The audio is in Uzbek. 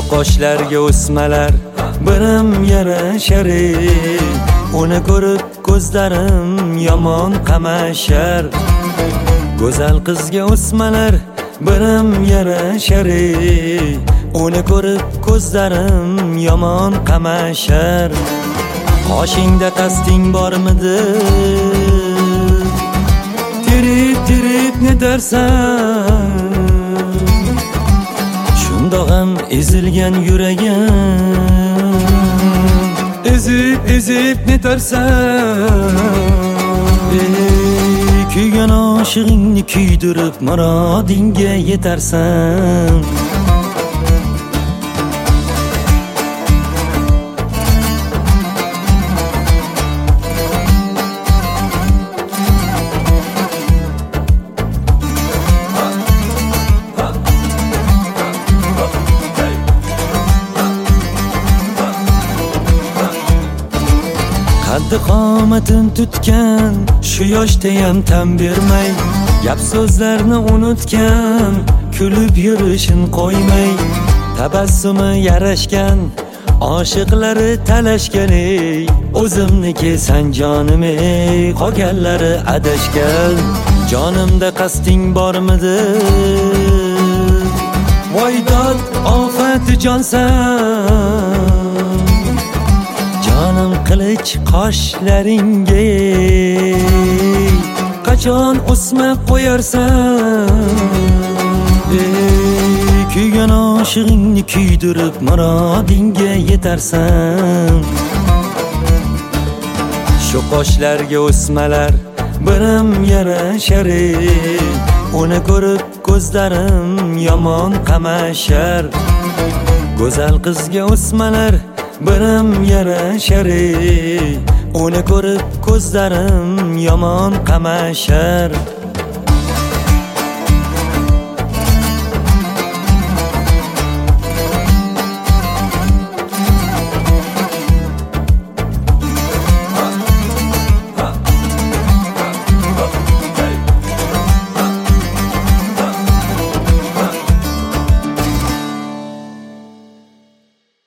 qoshlarga o'smalar birim yarashar, uni ko'rib ko'zlarim yomon qamashar. Go'zal qizga o'smalar birim yarashar, uni ko'rib ko'zlarim yomon qamashar. Qoshingda qasding bormidi? Tirib netarsan? Shundoq ham ezilgan yuragim ezib netarsan? Kuygan oshig'ingni kuydirib murodingga yetarsan. Qaddi qomatin tutgan shu yoshdayam tan bermay, gap so'zlarni unutgan, kulib yurishin qo'ymay, tabassumi yarashgan, oshiqlari talashgan, o'zimniki san jonim, qolganlari adashgan. Jonimda qasding bormidi? Voy dod ofati jonsan, jonim qilich qoshlaringga qachon o'sma qo'yarsan? Kuygan oshig'ingni kuydirib murodingga yetarsan. Shu qoshlarga o'smalar birim yarashar, uni ko'rib ko'zlarim yomon qamashar. Go'zal qizga o'smalar birim yarashar, uni ko'rib ko'zlarim yomon qamashar.